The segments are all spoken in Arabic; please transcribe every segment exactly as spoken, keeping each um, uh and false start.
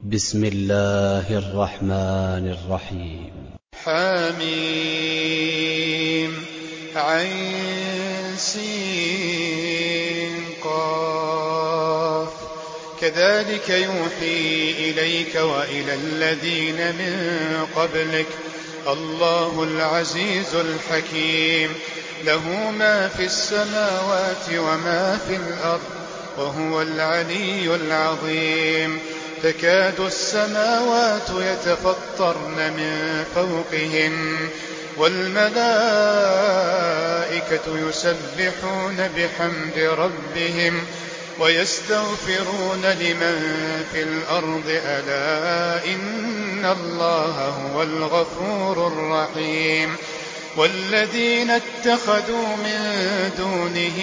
بسم الله الرحمن الرحيم. حميم عين سين قاف كذلك يوحي إليك وإلى الذين من قبلك الله العزيز الحكيم له ما في السماوات وما في الأرض وهو العلي العظيم تكاد السماوات يتفطرن من فوقهن والملائكة يسبحون بحمد ربهم ويستغفرون لمن في الأرض ألا إن الله هو الغفور الرحيم والذين اتخذوا من دونه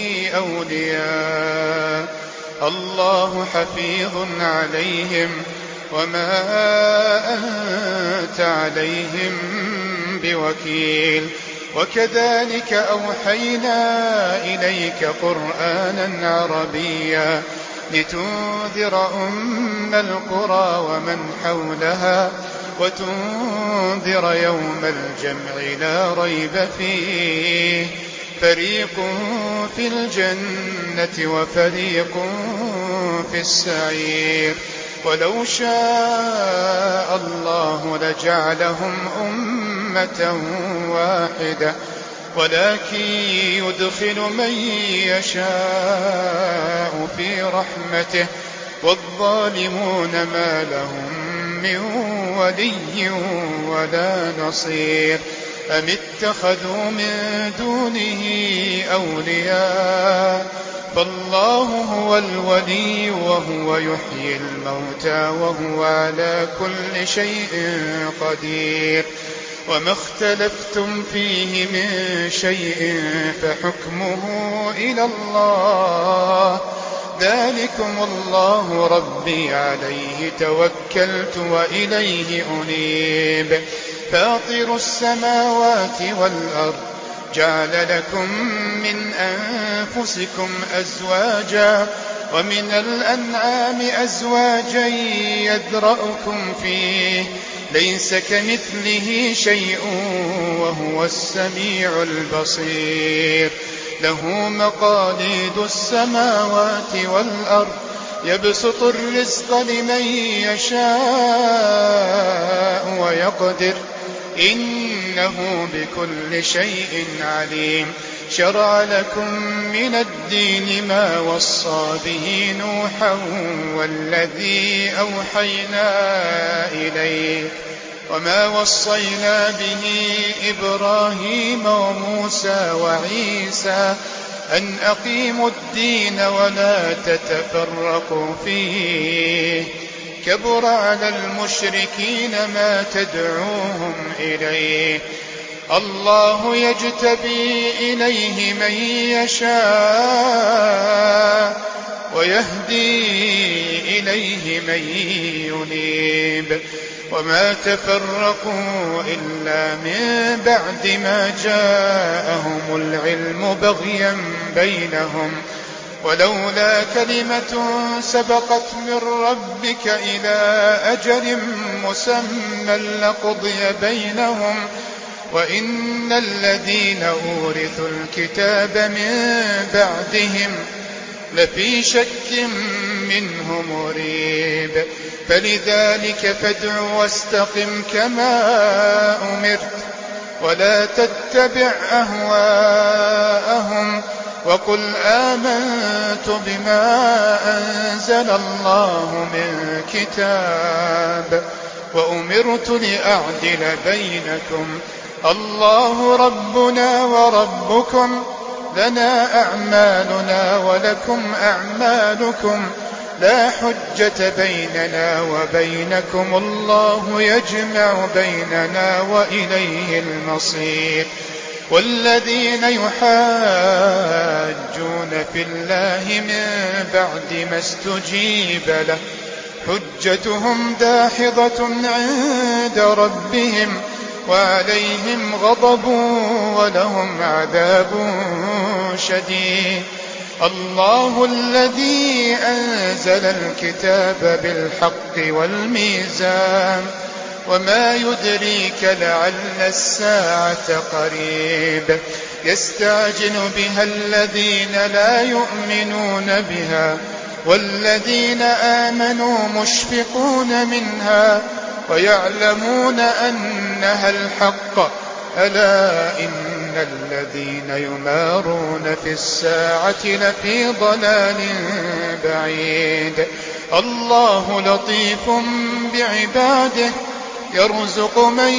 أولياء الله حفيظ عليهم وما أنت عليهم بوكيل وكذلك أوحينا إليك قرآنا عربيا لتنذر أم القرى ومن حولها وتنذر يوم الجمع لا ريب فيه فريق في الجنة وفريق في السعير ولو شاء الله لجعلهم أمة واحدة ولكن يدخل من يشاء في رحمته والظالمون ما لهم من ولي ولا نصير أم اتخذوا من دونه أولياء فالله هو الولي وهو يحيي الموتى وهو على كل شيء قدير وما اختلفتم فيه من شيء فحكمه إلى الله ذلكم الله ربي عليه توكلت وإليه أنيب فاطر السماوات والأرض جعل لكم من أنفسكم أزواجا ومن الأنعام أزواجا يذرأكم فيه ليس كمثله شيء وهو السميع البصير له مقاليد السماوات والأرض يبسط الرزق لمن يشاء ويقدر إنه بكل شيء عليم شرع لكم من الدين ما وصى به نوحا والذي أوحينا إليك وما وصينا به إبراهيم وموسى وعيسى أن أقيموا الدين ولا تتفرقوا فيه كبر على المشركين ما تدعوهم إليه الله يجتبي إليه من يشاء ويهدي إليه من ينيب وما تفرقوا إلا من بعد ما جاءهم العلم بغيا بينهم ولولا كلمة سبقت من ربك إلى أجل مسمى لقضي بينهم وإن الذين أورثوا الكتاب من بعدهم لفي شك منه مريب فلذلك فادع واستقم كما أمرت ولا تتبع أهواءهم وقل آمنت بما أنزل الله من كتاب وأمرت لأعدل بينكم الله ربنا وربكم لنا أعمالنا ولكم أعمالكم لا حجة بيننا وبينكم الله يجمع بيننا وإليه المصير والذين يحاجون في الله من بعد ما استجيب له حجتهم داحضة عند ربهم وعليهم غضب ولهم عذاب شديد الله الذي أنزل الكتاب بالحق والميزان وما يدريك لعل الساعة قريب يستعجل بها الذين لا يؤمنون بها والذين آمنوا مشفقون منها ويعلمون أنها الحق ألا إن الذين يمارون في الساعة لفي ضلال بعيد الله لطيف بعباده يرزق من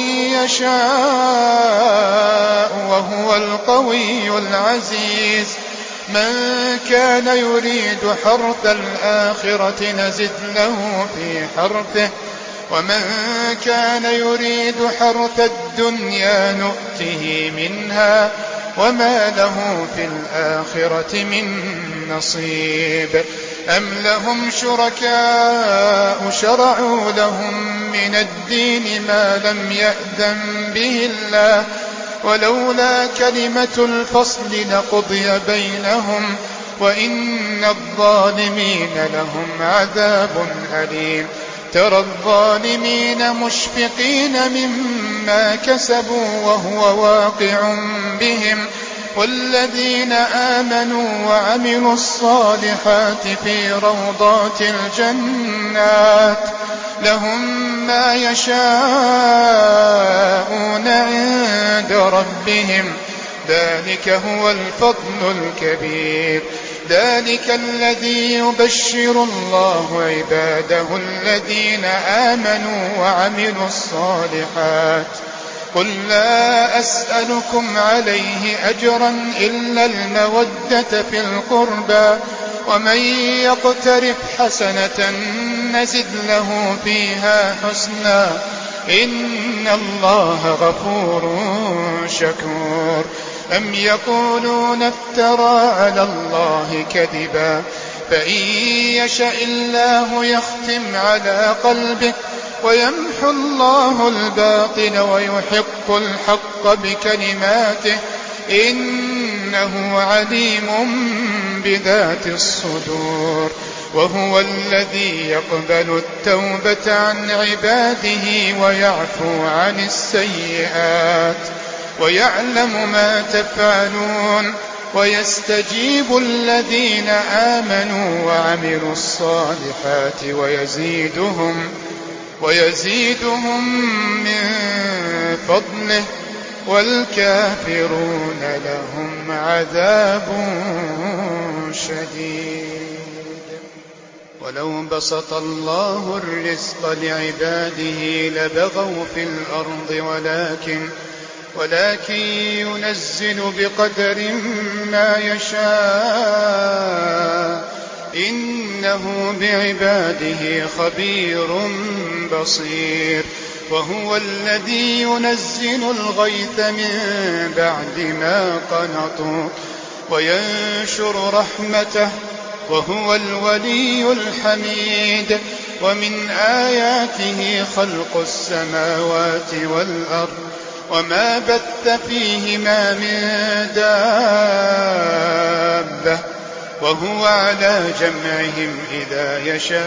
يشاء وهو القوي العزيز من كان يريد حرث الآخرة نزد له في حرثه ومن كان يريد حرث الدنيا نؤته منها وما له في الآخرة من نصيب أم لهم شركاء شرعوا لهم من الدين ما لم يأذن به الله ولولا كلمة الفصل لقضي بينهم وإن الظالمين لهم عذاب أليم ترى الظالمين مشفقين مما كسبوا وهو واقع بهم والذين آمنوا وعملوا الصالحات في روضات الجنات لهم ما يشاءون عند ربهم ذلك هو الفضل الكبير ذلك الذي يبشر الله عباده الذين آمنوا وعملوا الصالحات قل لا أسألكم عليه أجرا إلا المودة في القربى ومن يقترف حسنة نزد له فيها حسنا إن الله غفور شكور أم يقولون افترى على الله كذبا فإن يشاء الله يختم على قلبك ويمحو الله الباطل ويحق الحق بكلماته إنه عليم بذات الصدور وهو الذي يقبل التوبة عن عباده ويعفو عن السيئات ويعلم ما تفعلون ويستجيب الذين آمنوا وعملوا الصالحات ويزيدهم ويزيدهم من فضله والكافرون لهم عذاب شديد ولو بسط الله الرزق لعباده لبغوا في الأرض ولكن ولكن ينزل بقدر ما يشاء إنه بعباده خبير بصير وهو الذي ينزل الغيث من بعد ما قنطوا وينشر رحمته وهو الولي الحميد ومن آياته خلق السماوات والأرض وما بث فيهما من دابة وهو على جمعهم إذا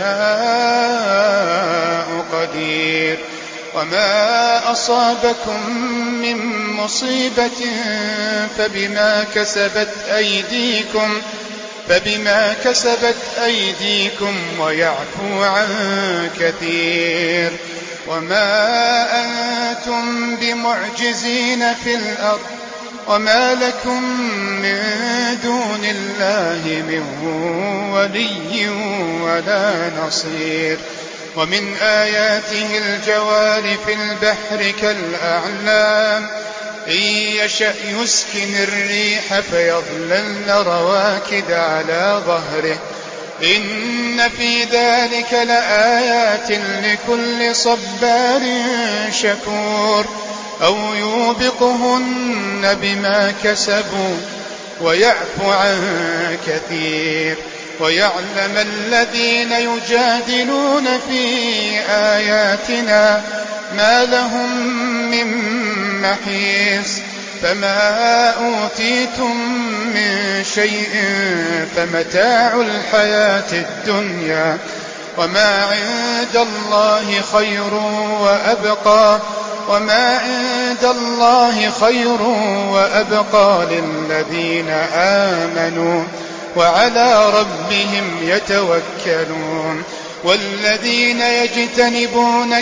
يشاء قدير وما أصابكم من مصيبة فبما كسبت أيديكم فبما كسبت أيديكم ويعفو عن كثير وما أنتم بمعجزين في الأرض وما لكم من دون الله من ولي ولا نصير ومن آياته الجوار في البحر كالأعلام إن يشأ يسكن الريح فيظللن رواكد على ظهره إن في ذلك لآيات لكل صبار شكور أو يوبقهن بما كسبوا ويعفو عن كثير ويعلم الذين يجادلون في آياتنا ما لهم من محيص فما أوتيتم من شيء فمتاع الحياة الدنيا وما عند الله خير وأبقى وما عند الله خير وأبقى للذين آمنوا وعلى ربهم يتوكلون. والذين يجتنبون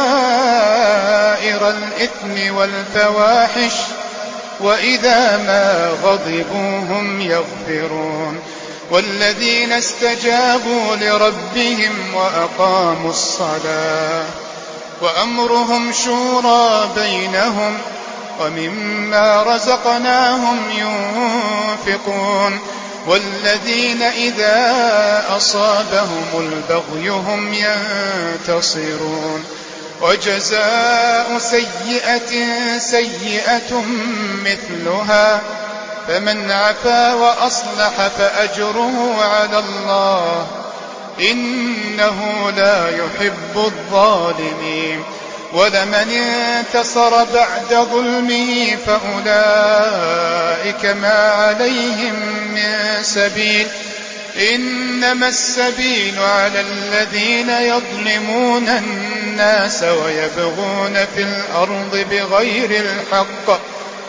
كبائر الإثم والفواحش وإذا ما غضبوا هم يغفرون. والذين استجابوا لربهم وأقاموا الصلاة وأمرهم شورى بينهم ومما رزقناهم ينفقون. والذين إذا أصابهم البغي هم ينتصرون. وجزاء سيئة سيئة مثلها فمن عفا وأصلح فأجره على الله إنه لا يحب الظالمين. ولمن انتصر بعد ظلمه فأولئك ما عليهم من سبيل إنما السبيل على الذين يظلمون الناس ويبغون في الأرض بغير الحق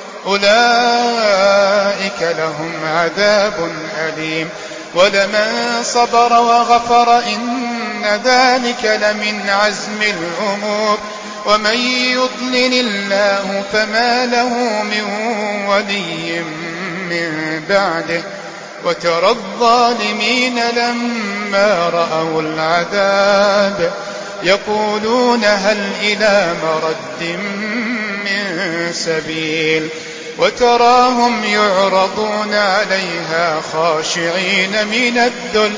أولئك لهم عذاب أليم. ولمن صبر وغفر إن ذلك لمن عزم الأمور. ومن يضلل الله فما له من ولي من بعده. وترى الظالمين لما رأوا العذاب يقولون هل إلى مرد من سبيل. وتراهم يعرضون عليها خاشعين من الذل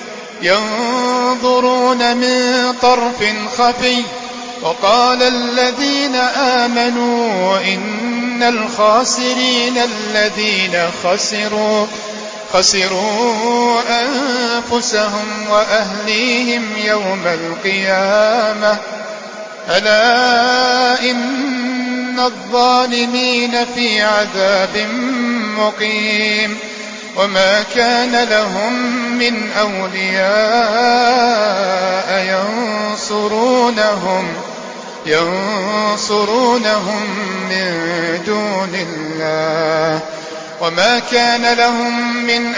ينظرون من طرف خفي. وقال الذين آمنوا إن الخاسرين الذين خسروا خسروا أنفسهم وأهليهم يوم القيامة ألا إن الظالمين في عذاب مقيم. وما كان لهم من أولياء ينصرونهم ينصرونهم من دون الله وما كان لهم من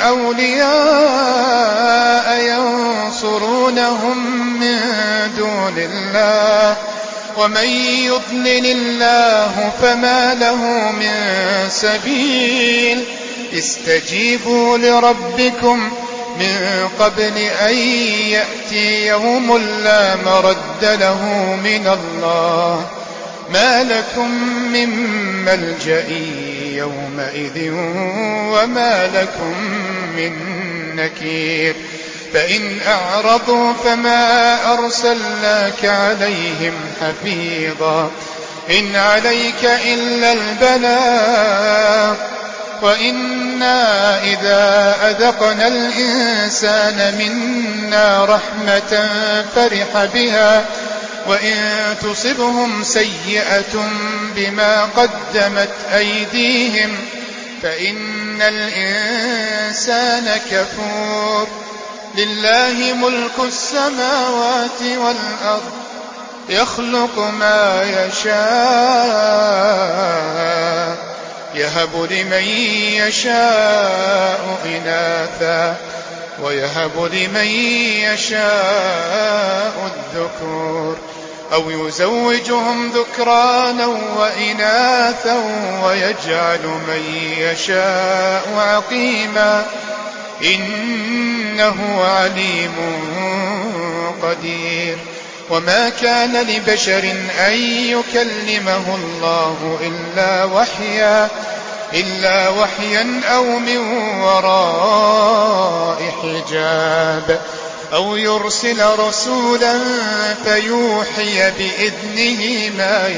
أولياء ينصرونهم من دون الله ومن يضلل الله فما له من سبيل. استجيبوا لربكم من قبل أن يأتي يوم لا مرد له من الله ما لكم من ملجأ يومئذ وما لكم من نكير. فإن أعرضوا فما أرسلناك عليهم حفيظا إن عليك إلا البلاغ. وإنا إذا أذقنا الإنسان منا رحمة فرح بها وإن تصبهم سيئة بما قدمت أيديهم فإن الإنسان كفور. لله ملك السماوات والأرض يخلق ما يشاء يهب لمن يشاء إناثا ويهب لمن يشاء الذكور أو يزوجهم ذكرانا وإناثا ويجعل من يشاء عقيما إنه عليم قدير. وما كان لبشر أن يكلمه الله إلا وحيا إلا وحيا أو من وراء حجاب أو يرسل رسولا فيوحي بإذنه ما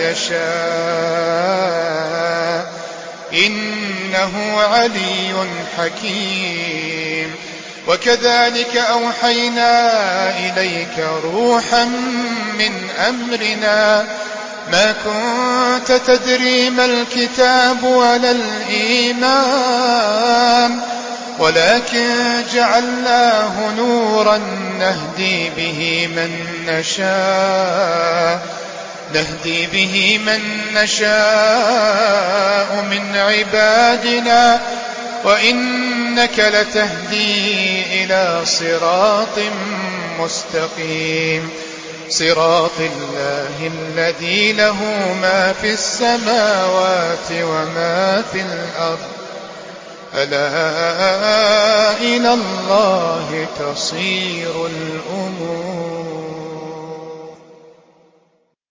يشاء إنه علي حكيم. وكذلك أوحينا إليك روحا من أمرنا ما كنت تدري ما الكتاب ولا الإيمان ولكن جعلناه نورا نهدي به من نشاء نهدي به من نشاء من عبادنا وإنك لتهدي إلى صراط مستقيم صراط الله الذي له ما في السماوات وما في الأرض ألا إلى الله تصير الأمور.